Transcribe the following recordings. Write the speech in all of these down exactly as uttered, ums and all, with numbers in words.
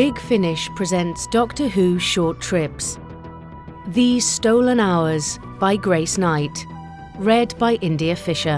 Big Finish presents Doctor Who Short Trips. These Stolen Hours by Grace Knight. Read by India Fisher.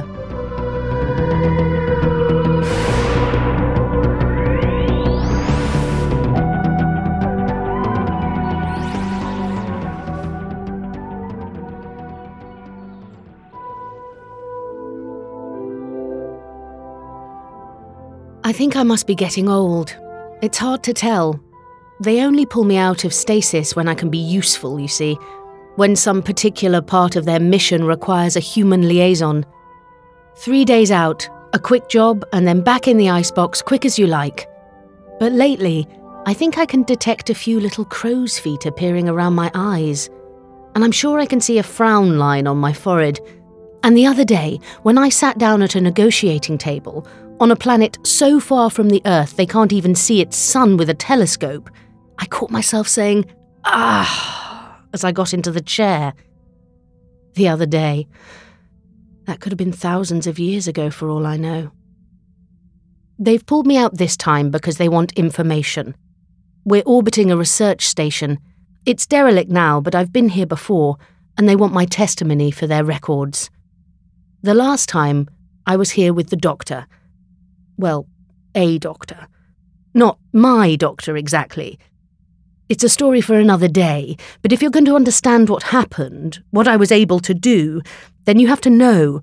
I think I must be getting old. It's hard to tell. They only pull me out of stasis when I can be useful, you see, when some particular part of their mission requires a human liaison. Three days out, a quick job, and then back in the icebox quick as you like. But lately, I think I can detect a few little crow's feet appearing around my eyes, and I'm sure I can see a frown line on my forehead. And the other day, when I sat down at a negotiating table, on a planet so far from the Earth they can't even see its sun with a telescope, I caught myself saying, "Ah," as I got into the chair. The other day. That could have been thousands of years ago for all I know. They've pulled me out this time because they want information. We're orbiting a research station. It's derelict now, but I've been here before, and they want my testimony for their records. The last time, I was here with the doctor. Well, a doctor. Not my doctor exactly. It's a story for another day, but if you're going to understand what happened, what I was able to do, then you have to know.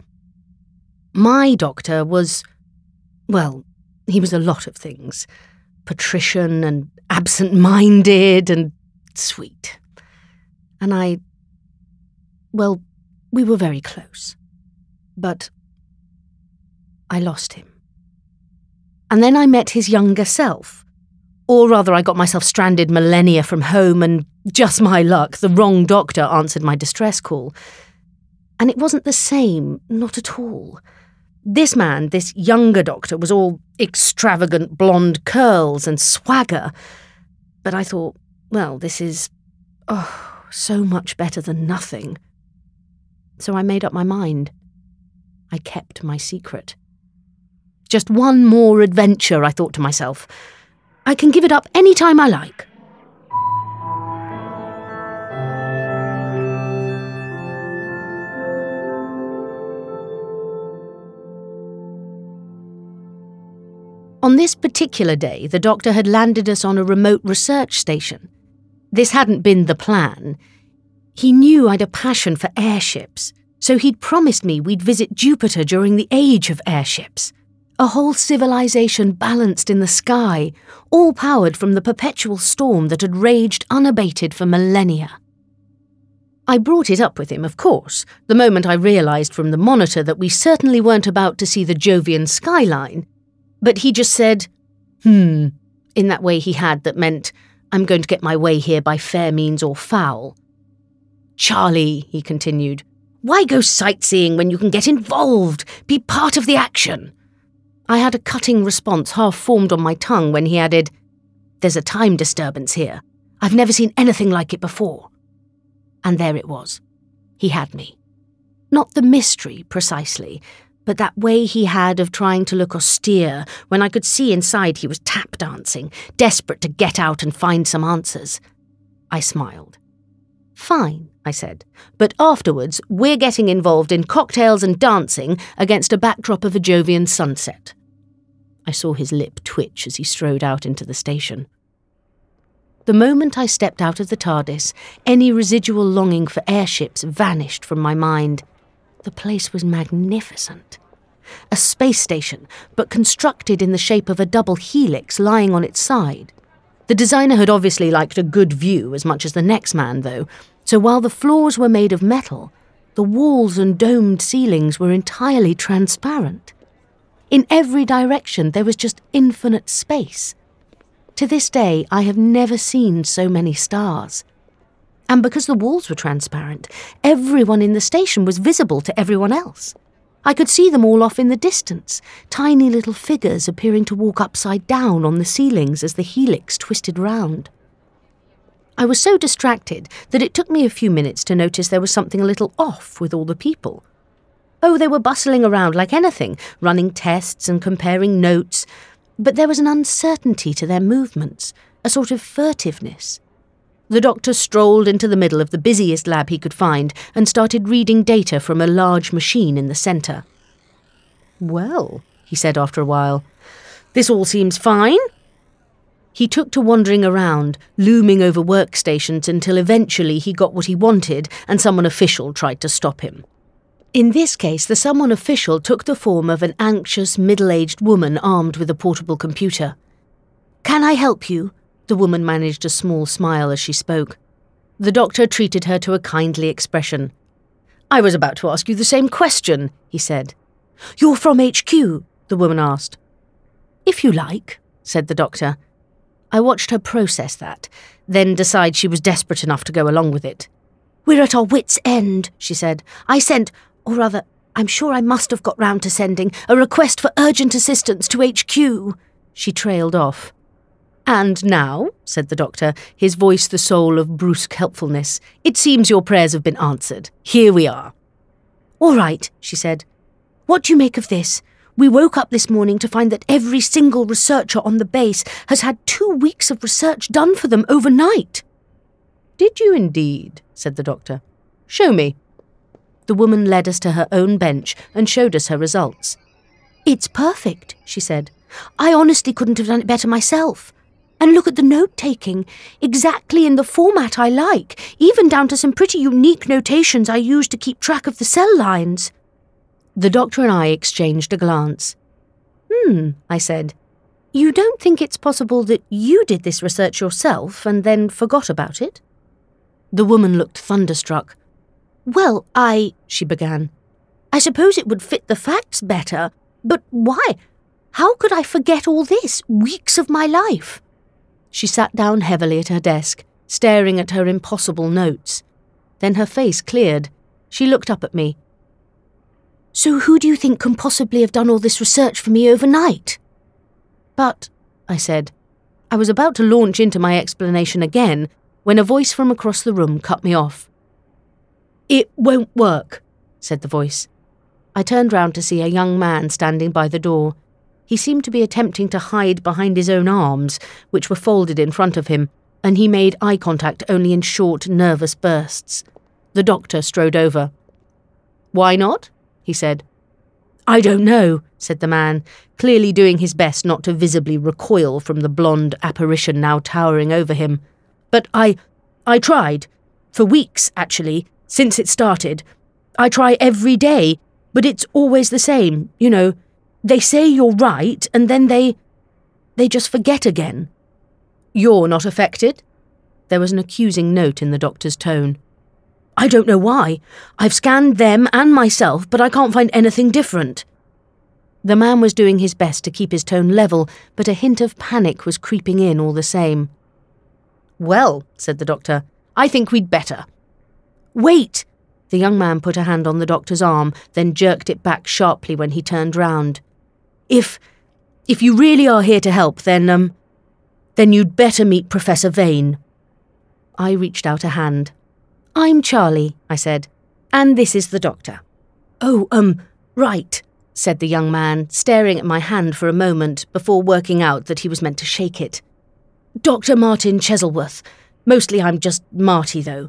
My doctor was, well, he was a lot of things. Patrician and absent-minded and sweet. And I, well, we were very close. But I lost him. And then I met his younger self. Or rather, I got myself stranded millennia from home, and just my luck, the wrong doctor answered my distress call. And it wasn't the same, not at all. This man, this younger doctor, was all extravagant blonde curls and swagger. But I thought, well, this is, oh, so much better than nothing. So I made up my mind. I kept my secret. Just one more adventure, I thought to myself. I can give it up any time I like. On this particular day, the doctor had landed us on a remote research station. This hadn't been the plan. He knew I'd a passion for airships, so he'd promised me we'd visit Jupiter during the age of airships. A whole civilization balanced in the sky, all powered from the perpetual storm that had raged unabated for millennia. I brought it up with him, of course, the moment I realised from the monitor that we certainly weren't about to see the Jovian skyline, but he just said, hmm, in that way he had that meant, I'm going to get my way here by fair means or foul. Charlie, he continued, why go sightseeing when you can get involved, be part of the action? I had a cutting response half formed on my tongue when he added, there's a time disturbance here. I've never seen anything like it before. And there it was. He had me. Not the mystery, precisely, but that way he had of trying to look austere when I could see inside he was tap dancing, desperate to get out and find some answers. I smiled. Fine, I said, but afterwards we're getting involved in cocktails and dancing against a backdrop of a Jovian sunset. I saw his lip twitch as he strode out into the station. The moment I stepped out of the TARDIS, any residual longing for airships vanished from my mind. The place was magnificent. A space station, but constructed in the shape of a double helix lying on its side. The designer had obviously liked a good view as much as the next man, though, so while the floors were made of metal, the walls and domed ceilings were entirely transparent. In every direction there was just infinite space. To this day, I have never seen so many stars. And because the walls were transparent, everyone in the station was visible to everyone else. I could see them all off in the distance, tiny little figures appearing to walk upside down on the ceilings as the helix twisted round. I was so distracted that it took me a few minutes to notice there was something a little off with all the people. Oh, they were bustling around like anything, running tests and comparing notes, but there was an uncertainty to their movements, a sort of furtiveness. The doctor strolled into the middle of the busiest lab he could find and started reading data from a large machine in the centre. "Well," he said after a while, "this all seems fine." He took to wandering around, looming over workstations until eventually he got what he wanted and someone official tried to stop him. In this case, the someone official took the form of an anxious, middle-aged woman armed with a portable computer. "Can I help you?" The woman managed a small smile as she spoke. The doctor treated her to a kindly expression. "I was about to ask you the same question," he said. "You're from H Q?" the woman asked. "If you like," said the doctor. I watched her process that, then decide she was desperate enough to go along with it. "We're at our wits' end," she said. "I sent, or rather, I'm sure I must have got round to sending, a request for urgent assistance to H Q." She trailed off. "And now," said the doctor, his voice the soul of brusque helpfulness, "it seems your prayers have been answered. Here we are." "All right," she said. "What do you make of this? We woke up this morning to find that every single researcher on the base has had two weeks of research done for them overnight." "Did you indeed?" said the doctor. "Show me." The woman led us to her own bench and showed us her results. "It's perfect," she said. "I honestly couldn't have done it better myself. And look at the note-taking, exactly in the format I like, even down to some pretty unique notations I use to keep track of the cell lines." The doctor and I exchanged a glance. "Hmm," I said. "You don't think it's possible that you did this research yourself and then forgot about it?" The woman looked thunderstruck. "Well, I—" she began. "I suppose it would fit the facts better, but why? How could I forget all this, weeks of my life?" She sat down heavily at her desk, staring at her impossible notes. Then her face cleared. She looked up at me. "So who do you think can possibly have done all this research for me overnight?" "But," I said. I was about to launch into my explanation again when a voice from across the room cut me off. "It won't work," said the voice. I turned round to see a young man standing by the door. He seemed to be attempting to hide behind his own arms, which were folded in front of him, and he made eye contact only in short, nervous bursts. The doctor strode over. "Why not?" he said. "I don't know," said the man, clearly doing his best not to visibly recoil from the blonde apparition now towering over him. "But I... I tried. For weeks, actually, since it started. I try every day, but it's always the same, you know. They say you're right, and then they... they just forget again." "You're not affected?" There was an accusing note in the doctor's tone. "I don't know why. I've scanned them and myself, but I can't find anything different." The man was doing his best to keep his tone level, but a hint of panic was creeping in all the same. "Well," said the doctor, "I think we'd better." "Wait!" The young man put a hand on the doctor's arm, then jerked it back sharply when he turned round. If... if you really are here to help, then, um... then you'd better meet Professor Vane." I reached out a hand. "I'm Charlie," I said, "and this is the doctor." "Oh, um, right," said the young man, staring at my hand for a moment before working out that he was meant to shake it. "Doctor Martin Cheselworth. Mostly I'm just Marty, though."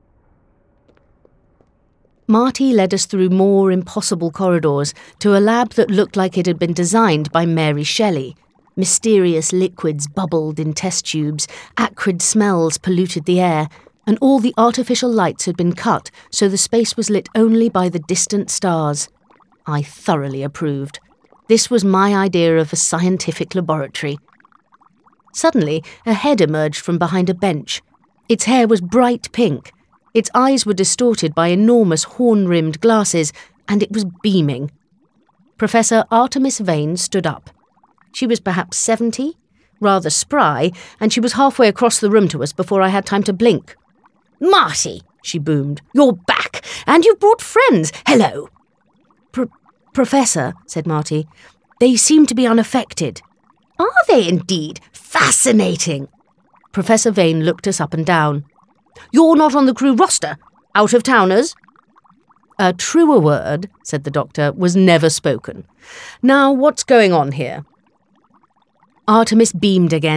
Marty led us through more impossible corridors to a lab that looked like it had been designed by Mary Shelley. Mysterious liquids bubbled in test tubes, acrid smells polluted the air, and all the artificial lights had been cut so the space was lit only by the distant stars. I thoroughly approved. This was my idea of a scientific laboratory. Suddenly, a head emerged from behind a bench. Its hair was bright pink. Its eyes were distorted by enormous horn-rimmed glasses, and it was beaming. Professor Artemis Vane stood up. She was perhaps seventy, rather spry, and she was halfway across the room to us before I had time to blink. "Marty," she boomed, "you're back, and you've brought friends. Hello." Pro- Professor, said Marty, "they seem to be unaffected." "Are they indeed? Fascinating." Professor Vane looked us up and down. "You're not on the crew roster? Out-of-towners?" "A truer word," said the doctor, "was never spoken. Now, what's going on here?" Artemis beamed again.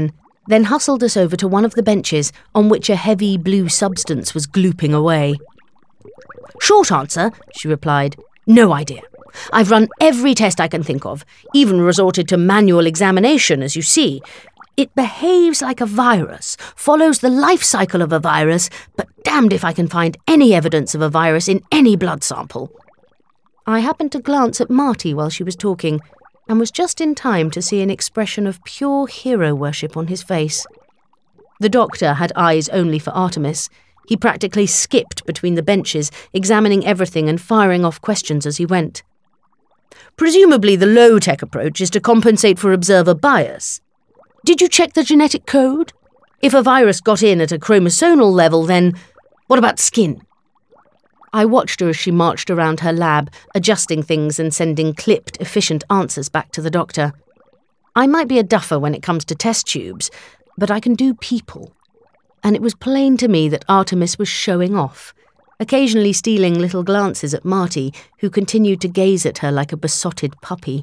then hustled us over to one of the benches on which a heavy blue substance was glooping away. "Short answer," she replied. "No idea. I've run every test I can think of, even resorted to manual examination, as you see. It behaves like a virus, follows the life cycle of a virus, but damned if I can find any evidence of a virus in any blood sample." I happened to glance at Marty while she was talking, and was just in time to see an expression of pure hero worship on his face. The doctor had eyes only for Artemis. He practically skipped between the benches, examining everything and firing off questions as he went. "Presumably the low-tech approach is to compensate for observer bias. Did you check the genetic code? If a virus got in at a chromosomal level, then what about skin?" I watched her as she marched around her lab, adjusting things and sending clipped, efficient answers back to the doctor. I might be a duffer when it comes to test tubes, but I can do people. And it was plain to me that Artemis was showing off, occasionally stealing little glances at Marty, who continued to gaze at her like a besotted puppy.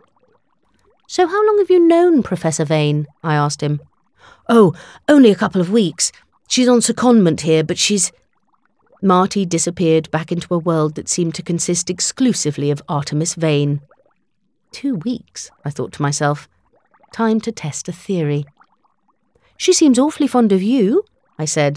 "So how long have you known Professor Vane?" I asked him. "Oh, only a couple of weeks. She's on secondment here, but she's—" Marty disappeared back into a world that seemed to consist exclusively of Artemis Vane. Two weeks, I thought to myself. Time to test a theory. "She seems awfully fond of you," I said.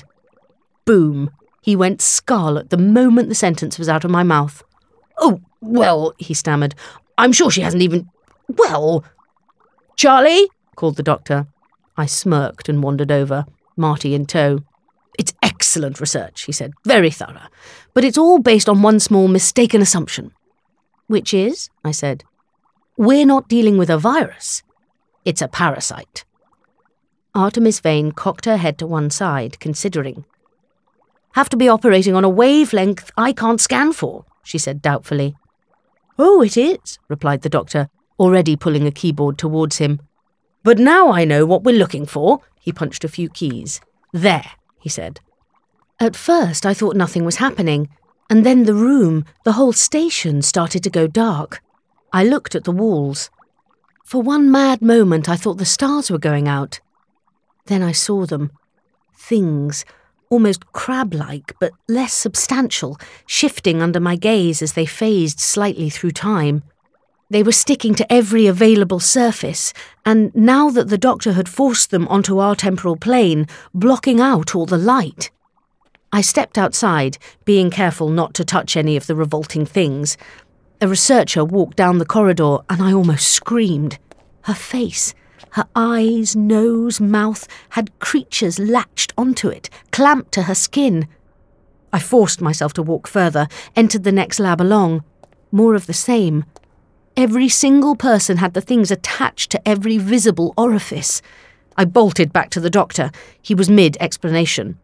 Boom! He went scarlet the moment the sentence was out of my mouth. "Oh, well," he stammered, "I'm sure she hasn't even... well..." "Charlie!" called the doctor. I smirked and wandered over, Marty in tow. "It's excellent research," he said, "very thorough. But it's all based on one small mistaken assumption." "Which is?" I said. "We're not dealing with a virus. It's a parasite." Artemis Vane cocked her head to one side, considering. "Have to be operating on a wavelength I can't scan for," she said doubtfully. "Oh, it is," replied the doctor, already pulling a keyboard towards him. "But now I know what we're looking for." He punched a few keys. "There," he said. At first I thought nothing was happening, and then the room, the whole station, started to go dark. I looked at the walls. For one mad moment I thought the stars were going out. Then I saw them. Things, almost crab-like, but less substantial, shifting under my gaze as they phased slightly through time. They were sticking to every available surface, and now that the doctor had forced them onto our temporal plane, blocking out all the light. I stepped outside, being careful not to touch any of the revolting things. A researcher walked down the corridor, and I almost screamed. Her face, her eyes, nose, mouth, had creatures latched onto it, clamped to her skin. I forced myself to walk further, entered the next lab along. More of the same. Every single person had the things attached to every visible orifice. I bolted back to the doctor. He was mid-explanation.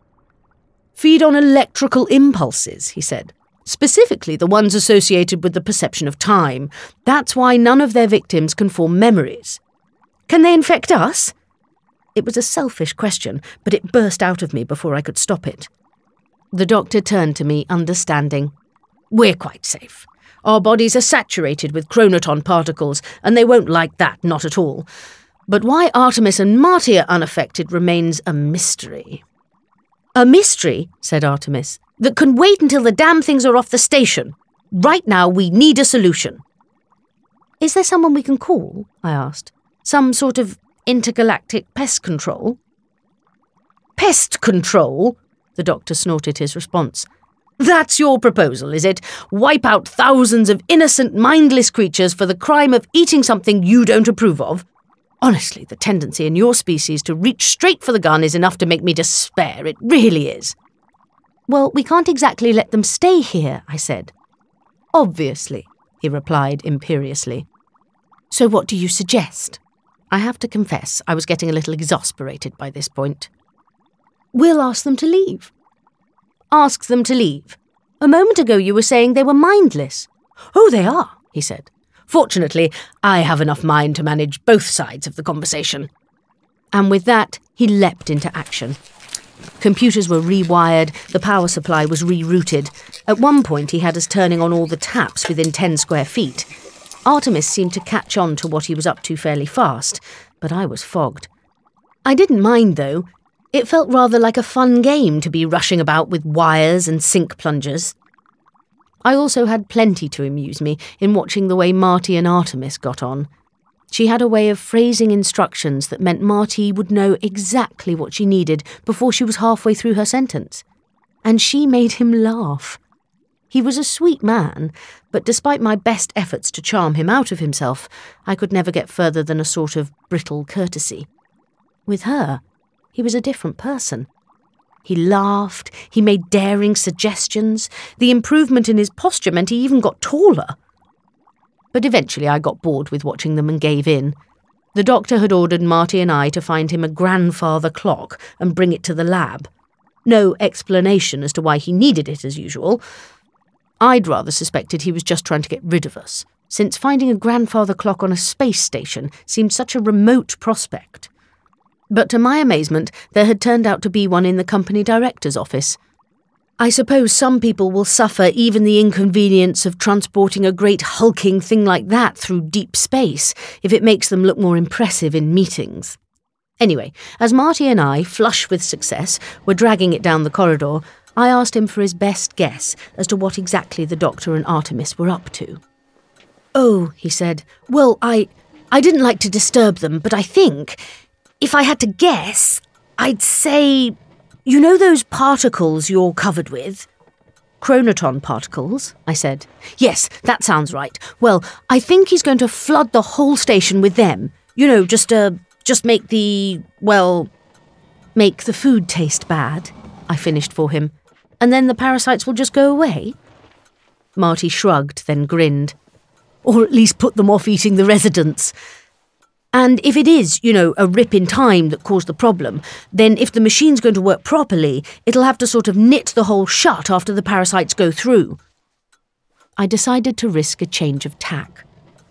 "Feed on electrical impulses," he said. "Specifically the ones associated with the perception of time. That's why none of their victims can form memories." "Can they infect us?" It was a selfish question, but it burst out of me before I could stop it. The doctor turned to me, understanding. "We're quite safe. Our bodies are saturated with chronoton particles, and they won't like that, not at all. But why Artemis and Marty are unaffected remains a mystery." "A mystery," said Artemis, "that can wait until the damn things are off the station. Right now we need a solution." "Is there someone we can call?" I asked. "Some sort of intergalactic pest control?" "Pest control?" The doctor snorted his response. "That's your proposal, is it? Wipe out thousands of innocent, mindless creatures for the crime of eating something you don't approve of? Honestly, the tendency in your species to reach straight for the gun is enough to make me despair. It really is." "Well, we can't exactly let them stay here," I said. "Obviously," he replied imperiously. "So what do you suggest?" I have to confess, I was getting a little exasperated by this point. "We'll ask them to leave." "Ask them to leave? A moment ago you were saying they were mindless." "Oh, they are," he said. "Fortunately, I have enough mind to manage both sides of the conversation." And with that, he leapt into action. Computers were rewired, the power supply was rerouted. At one point he had us turning on all the taps within ten square feet. Artemis seemed to catch on to what he was up to fairly fast, but I was fogged. I didn't mind, though. It felt rather like a fun game to be rushing about with wires and sink plungers. I also had plenty to amuse me in watching the way Marty and Artemis got on. She had a way of phrasing instructions that meant Marty would know exactly what she needed before she was halfway through her sentence. And she made him laugh. He was a sweet man, but despite my best efforts to charm him out of himself, I could never get further than a sort of brittle courtesy. With her, he was a different person. He laughed, he made daring suggestions. The improvement in his posture meant he even got taller. But eventually I got bored with watching them and gave in. The doctor had ordered Marty and I to find him a grandfather clock and bring it to the lab. No explanation as to why he needed it, as usual. I'd rather suspected he was just trying to get rid of us, since finding a grandfather clock on a space station seemed such a remote prospect. But to my amazement, there had turned out to be one in the company director's office. I suppose some people will suffer even the inconvenience of transporting a great hulking thing like that through deep space if it makes them look more impressive in meetings. Anyway, as Marty and I, flush with success, were dragging it down the corridor, I asked him for his best guess as to what exactly the Doctor and Artemis were up to. "Oh," he said, "well, I, I didn't like to disturb them, but I think, if I had to guess, I'd say, you know those particles you're covered with?" "Chronoton particles," I said. "Yes, that sounds right. Well, I think he's going to flood the whole station with them. You know, just, uh, just make the, well, make the food taste bad," I finished for him. "And then the parasites will just go away?" Marty shrugged, then grinned. "Or at least put them off eating the residents. And if it is, you know, a rip in time that caused the problem, then if the machine's going to work properly, it'll have to sort of knit the hole shut after the parasites go through." I decided to risk a change of tack.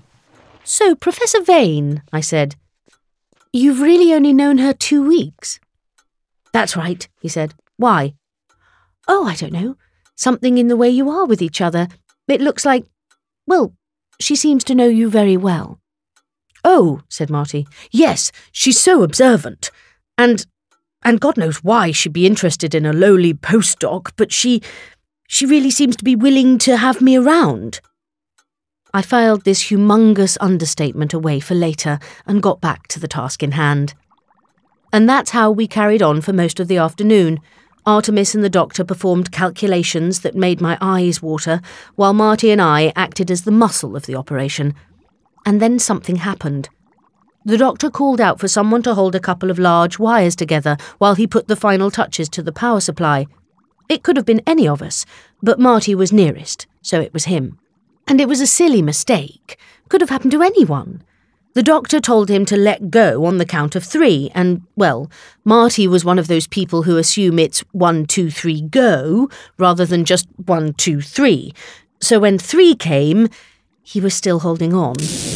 "So, Professor Vane," I said, "you've really only known her two weeks?" "That's right," he said. "Why?" "Oh, I don't know. Something in the way you are with each other. It looks like, well, she seems to know you very well." "Oh," said Marty. "Yes, she's so observant. And, and God knows why she'd be interested in a lowly postdoc, but she, she really seems to be willing to have me around." I filed this humongous understatement away for later and got back to the task in hand. And that's how we carried on for most of the afternoon. Artemis and the doctor performed calculations that made my eyes water, while Marty and I acted as the muscle of the operation. And then something happened. The doctor called out for someone to hold a couple of large wires together while he put the final touches to the power supply. It could have been any of us, but Marty was nearest, so it was him. And it was a silly mistake. Could have happened to anyone. The doctor told him to let go on the count of three, and, well, Marty was one of those people who assume it's one, two, three, go, rather than just one, two, three. So when three came, he was still holding on.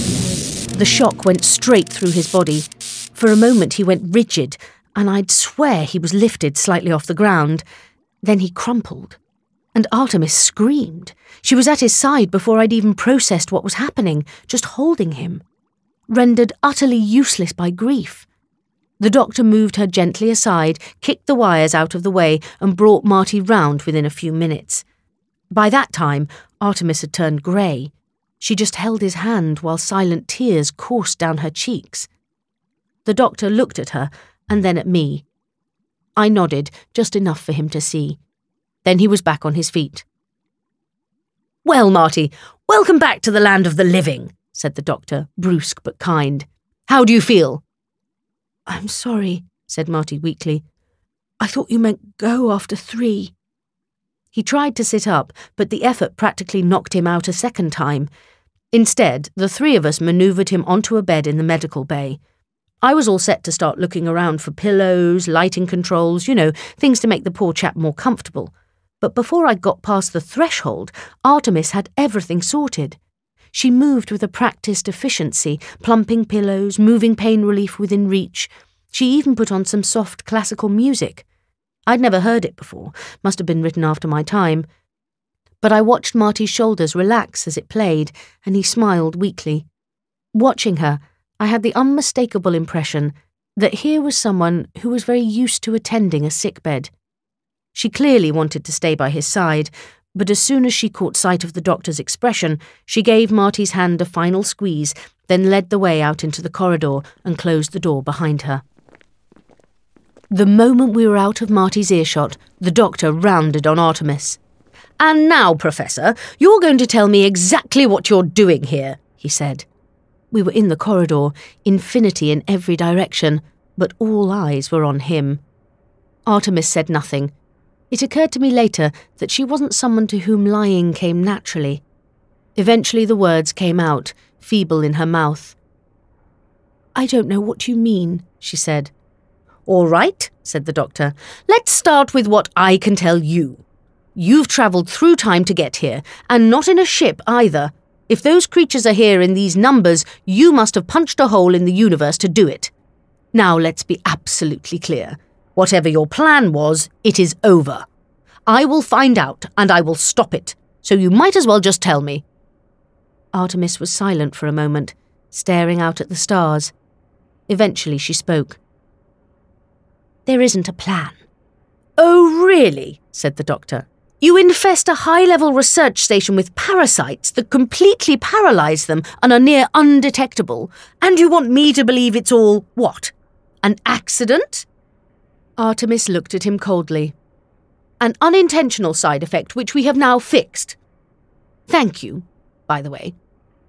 The shock went straight through his body. For a moment he went rigid, and I'd swear he was lifted slightly off the ground. Then he crumpled. And Artemis screamed. She was at his side before I'd even processed what was happening, just holding him. Rendered utterly useless by grief. The doctor moved her gently aside, kicked the wires out of the way, and brought Marty round within a few minutes. By that time, Artemis had turned grey. She just held his hand while silent tears coursed down her cheeks. The doctor looked at her, and then at me. I nodded, just enough for him to see. Then he was back on his feet. "Well, Marty, welcome back to the land of the living," said the doctor, brusque but kind. "How do you feel?" "I'm sorry," said Marty weakly. "I thought you meant go after three." He tried to sit up, but the effort practically knocked him out a second time. Instead, the three of us manoeuvred him onto a bed in the medical bay. I was all set to start looking around for pillows, lighting controls, you know, things to make the poor chap more comfortable. But before I'd got past the threshold, Artemis had everything sorted. She moved with a practiced efficiency, plumping pillows, moving pain relief within reach. She even put on some soft classical music. I'd never heard it before, must have been written after my time. But I watched Marty's shoulders relax as it played, and he smiled weakly. Watching her, I had the unmistakable impression that here was someone who was very used to attending a sickbed. She clearly wanted to stay by his side, but as soon as she caught sight of the doctor's expression, she gave Marty's hand a final squeeze, then led the way out into the corridor and closed the door behind her. The moment we were out of Marty's earshot, the doctor rounded on Artemis. "And now, Professor, you're going to tell me exactly what you're doing here," he said. We were in the corridor, infinity in every direction, but all eyes were on him. Artemis said nothing. It occurred to me later that she wasn't someone to whom lying came naturally. Eventually the words came out, feeble in her mouth. "I don't know what you mean," she said. "All right," said the doctor. "Let's start with what I can tell you. You've travelled through time to get here, and not in a ship either. If those creatures are here in these numbers, you must have punched a hole in the universe to do it. Now let's be absolutely clear. Whatever your plan was, it is over. I will find out, and I will stop it, so you might as well just tell me." Artemis was silent for a moment, staring out at the stars. Eventually she spoke. "There isn't a plan." "Oh, really?" said the doctor. "You infest a high-level research station with parasites that completely paralyse them and are near undetectable, and you want me to believe it's all, what, an accident?" Artemis looked at him coldly. "An unintentional side effect which we have now fixed. Thank you, by the way."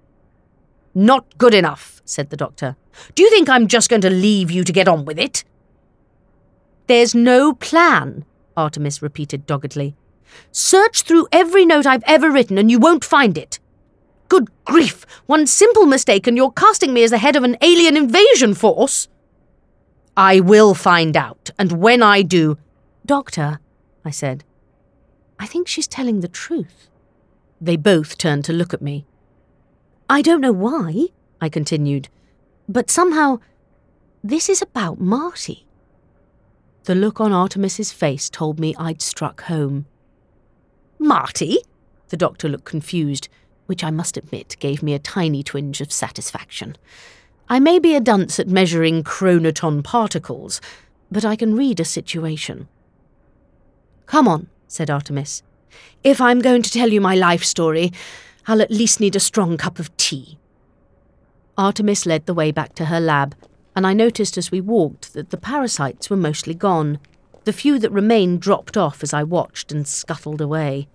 "Not good enough," said the doctor. "Do you think I'm just going to leave you to get on with it?" "There's no plan," Artemis repeated doggedly. "Search through every note I've ever written and you won't find it. Good grief, one simple mistake and you're casting me as the head of an alien invasion force." "I will find out, and when I do—" "Doctor," I said, "I think she's telling the truth." They both turned to look at me. "I don't know why," I continued, "but somehow this is about Marty." The look on Artemis's face told me I'd struck home. "Marty?" The doctor looked confused, which I must admit gave me a tiny twinge of satisfaction. I may be a dunce at measuring chronoton particles, but I can read a situation. "Come on," said Artemis. "If I'm going to tell you my life story, I'll at least need a strong cup of tea." Artemis led the way back to her lab, and I noticed as we walked that the parasites were mostly gone. The few that remained dropped off as I watched and scuttled away.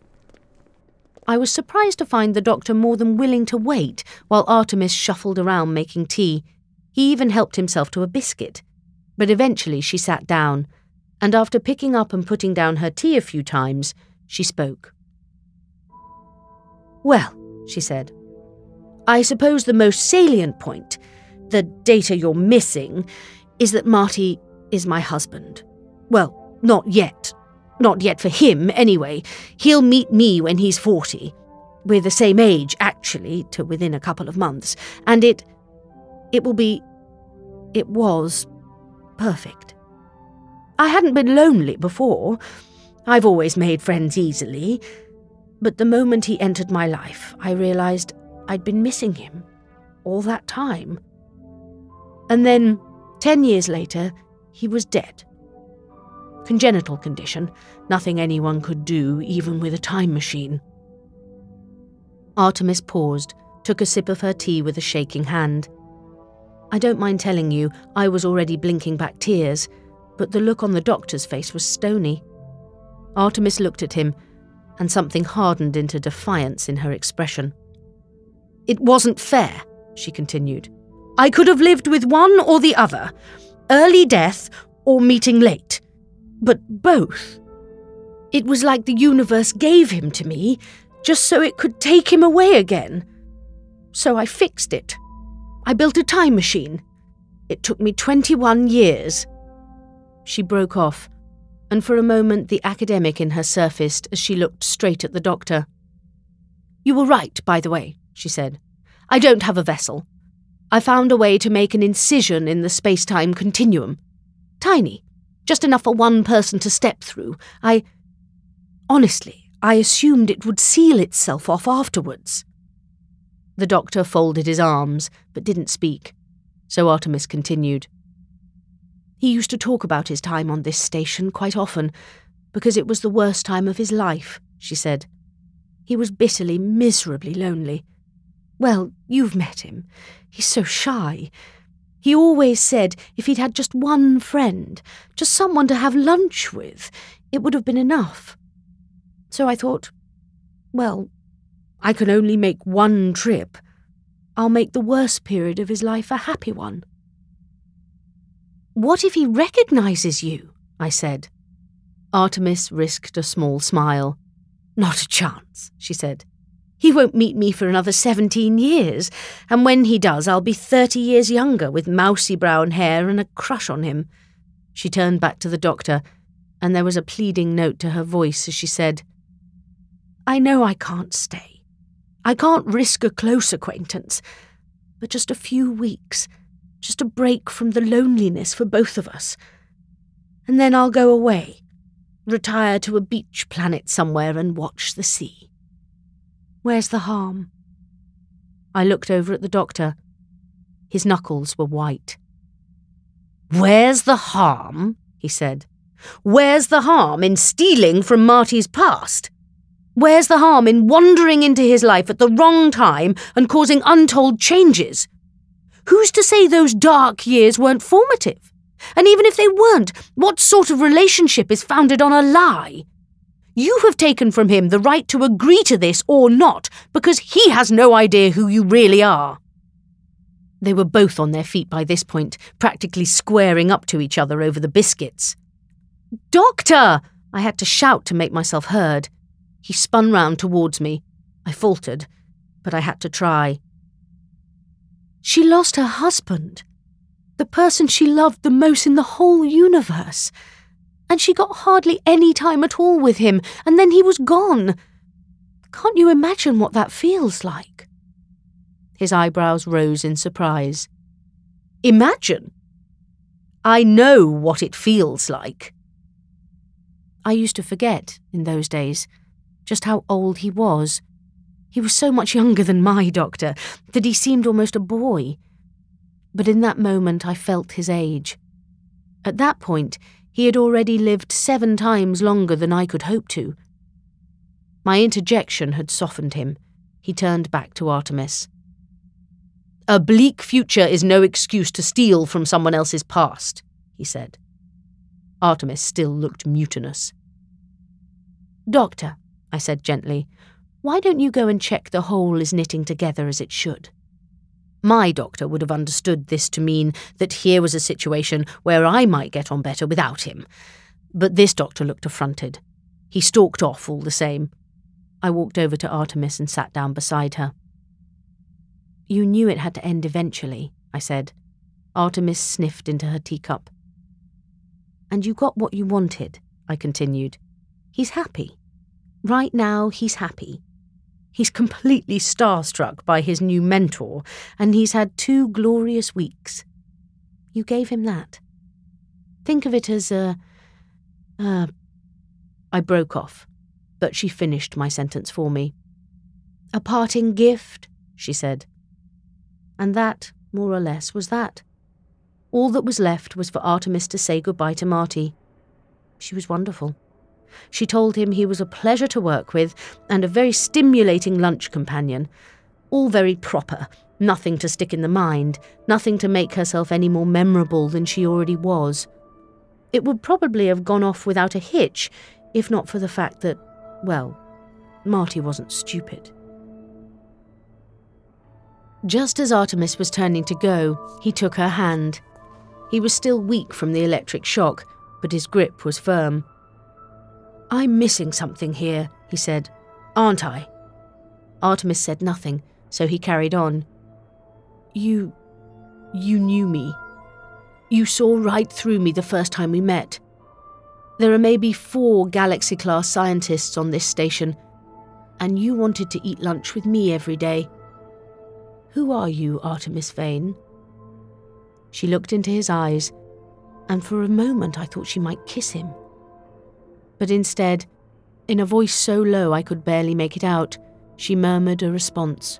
I was surprised to find the doctor more than willing to wait while Artemis shuffled around making tea. He even helped himself to a biscuit. But eventually she sat down, and after picking up and putting down her tea a few times, she spoke. "Well," she said, "I suppose the most salient point, the data you're missing, is that Marty is my husband. Well, not yet. Not yet for him, anyway. He'll meet me when he's forty. We're the same age, actually, to within a couple of months. And it... it will be... it was... perfect. I hadn't been lonely before. I've always made friends easily. But the moment he entered my life, I realised I'd been missing him. All that time. And then, ten years later, he was dead. Congenital condition, nothing anyone could do, even with a time machine." Artemis paused, took a sip of her tea with a shaking hand. I don't mind telling you, I was already blinking back tears, but the look on the doctor's face was stony. Artemis looked at him, and something hardened into defiance in her expression. "It wasn't fair," she continued. "I could have lived with one or the other, early death or meeting late. But both. It was like the universe gave him to me, just so it could take him away again. So I fixed it. I built a time machine. It took me twenty-one years. She broke off, and for a moment the academic in her surfaced as she looked straight at the doctor. "You were right, by the way," she said. "I don't have a vessel. I found a way to make an incision in the space-time continuum. Tiny. Just enough for one person to step through. I... honestly, I assumed it would seal itself off afterwards." The doctor folded his arms, but didn't speak, so Artemis continued. He used to talk about his time on this station quite often, because it was the worst time of his life, she said. He was bitterly, miserably lonely. Well, you've met him. He's so shy. He always said if he'd had just one friend, just someone to have lunch with, it would have been enough. So I thought, well, I can only make one trip. I'll make the worst period of his life a happy one. What if he recognises you? I said. Artemis risked a small smile. Not a chance, she said. He won't meet me for another seventeen years, and when he does, I'll be thirty years younger, with mousy brown hair and a crush on him. She turned back to the doctor, and there was a pleading note to her voice as she said, I know I can't stay. I can't risk a close acquaintance, but just a few weeks, just a break from the loneliness for both of us. And then I'll go away, retire to a beach planet somewhere and watch the sea. Where's the harm? I looked over at the doctor. His knuckles were white. Where's the harm? He said. Where's the harm in stealing from Marty's past? Where's the harm in wandering into his life at the wrong time and causing untold changes? Who's to say those dark years weren't formative? And even if they weren't, what sort of relationship is founded on a lie? You have taken from him the right to agree to this or not, because he has no idea who you really are. They were both on their feet by this point, practically squaring up to each other over the biscuits. Doctor! I had to shout to make myself heard. He spun round towards me. I faltered, but I had to try. She lost her husband, the person she loved the most in the whole universe, and she got hardly any time at all with him, and then he was gone. Can't you imagine what that feels like? His eyebrows rose in surprise. Imagine? I know what it feels like. I used to forget, in those days, just how old he was. He was so much younger than my doctor that he seemed almost a boy. But in that moment I felt his age. At that point, he had already lived seven times longer than I could hope to. My interjection had softened him. He turned back to Artemis. A bleak future is no excuse to steal from someone else's past, he said. Artemis still looked mutinous. Doctor, I said gently, why don't you go and check the whole is knitting together as it should? My doctor would have understood this to mean that here was a situation where I might get on better without him. But this doctor looked affronted. He stalked off all the same. I walked over to Artemis and sat down beside her. You knew it had to end eventually, I said. Artemis sniffed into her teacup. And you got what you wanted, I continued. He's happy. Right now, he's happy. He's completely starstruck by his new mentor, and he's had two glorious weeks. You gave him that. Think of it as a... Uh, I broke off, but she finished my sentence for me. A parting gift, she said. And that, more or less, was that. All that was left was for Artemis to say goodbye to Marty. She was wonderful. She told him he was a pleasure to work with and a very stimulating lunch companion. All very proper, nothing to stick in the mind, nothing to make herself any more memorable than she already was. It would probably have gone off without a hitch, if not for the fact that, well, Marty wasn't stupid. Just as Artemis was turning to go, he took her hand. He was still weak from the electric shock, but his grip was firm. I'm missing something here, he said. Aren't I? Artemis said nothing, so he carried on. You... you knew me. You saw right through me the first time we met. There are maybe four Galaxy-class scientists on this station, and you wanted to eat lunch with me every day. Who are you, Artemis Vane? She looked into his eyes, and for a moment I thought she might kiss him. But instead, in a voice so low I could barely make it out, she murmured a response.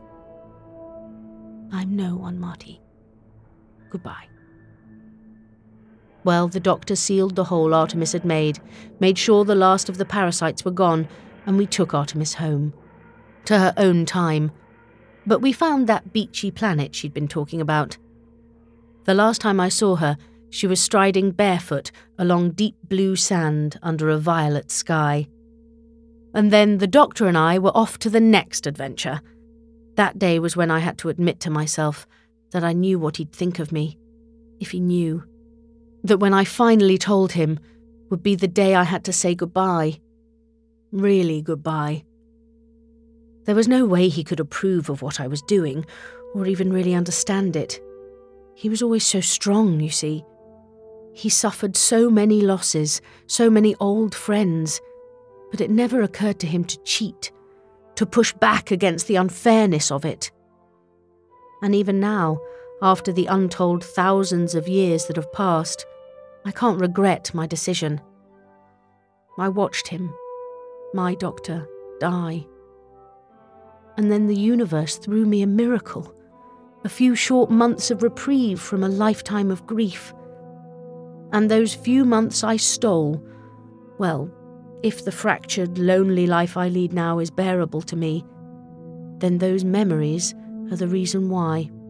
I'm no one, Marty. Goodbye. Well, the doctor sealed the hole Artemis had made, made sure the last of the parasites were gone, and we took Artemis home. To her own time. But we found that beachy planet she'd been talking about. The last time I saw her, she was striding barefoot along deep blue sand under a violet sky. And then the doctor and I were off to the next adventure. That day was when I had to admit to myself that I knew what he'd think of me, if he knew. That when I finally told him would be the day I had to say goodbye. Really goodbye. There was no way he could approve of what I was doing, or even really understand it. He was always so strong, you see. He suffered so many losses, so many old friends, but it never occurred to him to cheat, to push back against the unfairness of it. And even now, after the untold thousands of years that have passed, I can't regret my decision. I watched him, my doctor, die. And then the universe threw me a miracle, a few short months of reprieve from a lifetime of grief. And those few months I stole, well, if the fractured, lonely life I lead now is bearable to me, then those memories are the reason why.